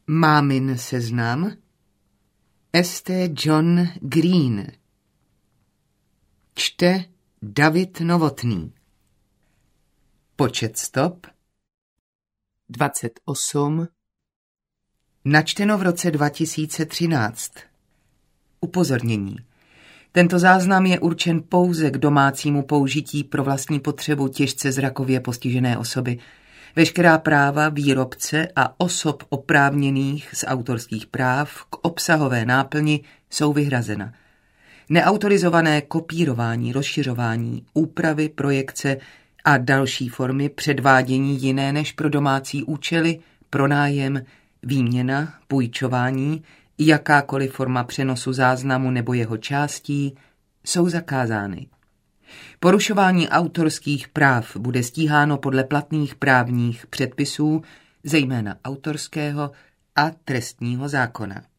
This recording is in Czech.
Mámin seznam St. John Green. Čte David Novotný. Počet stop 28. Načteno v roce 2013. Upozornění. Tento záznam je určen pouze k domácímu použití pro vlastní potřebu těžce zrakově postižené osoby. Veškerá práva výrobce a osob oprávněných z autorských práv k obsahové náplni jsou vyhrazena. Neautorizované kopírování, rozšiřování, úpravy, projekce a další formy předvádění jiné než pro domácí účely, pronájem, výměna, půjčování, jakákoliv forma přenosu záznamu nebo jeho částí jsou zakázány. Porušování autorských práv bude stíháno podle platných právních předpisů, zejména autorského a trestního zákona.